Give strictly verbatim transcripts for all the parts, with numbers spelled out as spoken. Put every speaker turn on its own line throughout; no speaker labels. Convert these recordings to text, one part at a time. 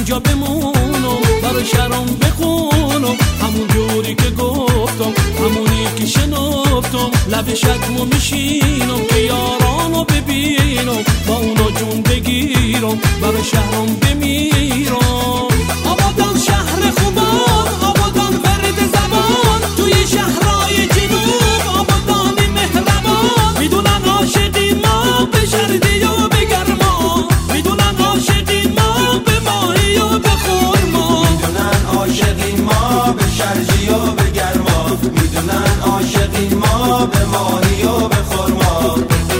اینجا بمونم، برای شهرام بخونم همون جوری که گفتم، همونی که شنفتم. لب شکمو میشینم که یارانو ببینم، با اونا جون بگیرم، برای شهرام بمیرم. آبادان شهر خوبان، آبادان ورد زبان، توی شهرهای جنوب آبادانی مهربان. میدونن عاشقی ما به شردی و به گرما، میدونن عاشقی ما به ماهی و به خورما،
میدونن عاشقی ما به شرجی و به گرما، میدونن عاشقی ما به ماهی و به خورما.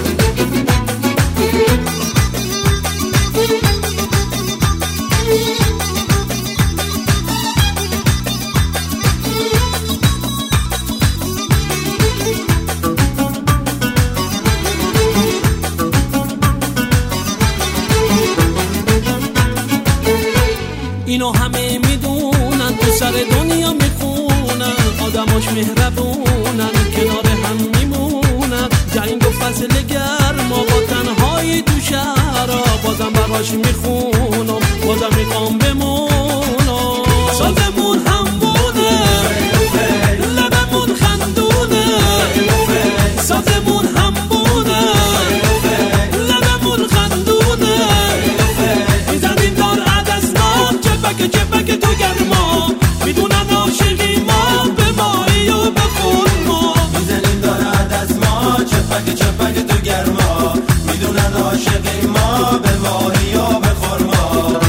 اینو همه میدونن، تو سر دنیا میخونن، آدماش مهربونن، کنار هم میمونن. جنگ و فصل گرما با تنهایی تو شهرها، بازم براش میخونم، بازم میخوام بمونم. سازمون همونه، لبمون خندونه، سازمون همونه، لبمون خندونه. میزنیم دار عدسنام، چپک چپک تو گرما، میدونن عاشقی ما به ماهی و به خورما.
میزنیم دار عدسما، چپک چپک تو گرما، میدونن عاشقی ما به ماهی و به خورما.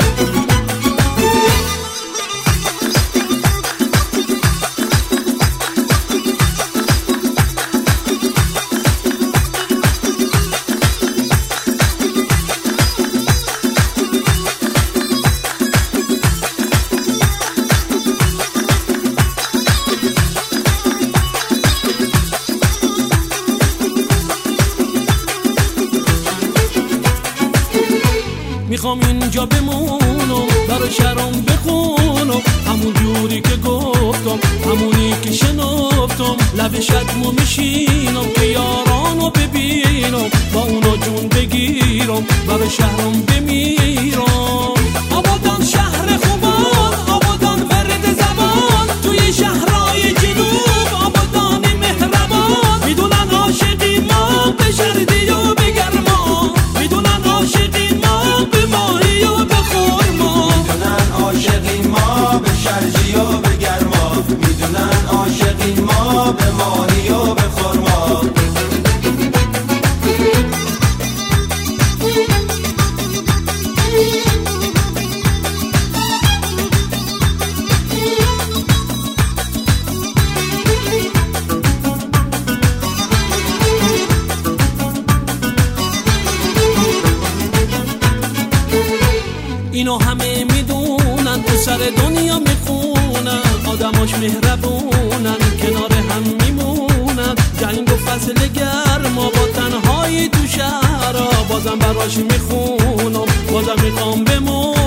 میخوام اینجا بمونم، برای شهرام بخونم همون جوری که گفتم، همونی که شنفتم. لب شکمو میشینم که یارانو ببینم، با اونا جون بگیرم، برای شهرام بمیرم. آبادان شهر خوبان، آبادان ورد زبان، توی شهرهای جنوب آبادانی مهربان. میدونن عاشقی ما به شردی و به گرما، میدونن عاشقی ما به ماهی و به خورما،
میدونن عاشقی ما به شرجی و به گرما، میدونن عاشقی ما به ماهی و به خورما.
اینو همه میدونن، تو سر دنیا میخونن، آدماش مهربونن، کنار هم میمونن. جنگ و فصل گرما با تنهایی تو شهرها، بازم براش میخونم، بازم میخوام بمونم.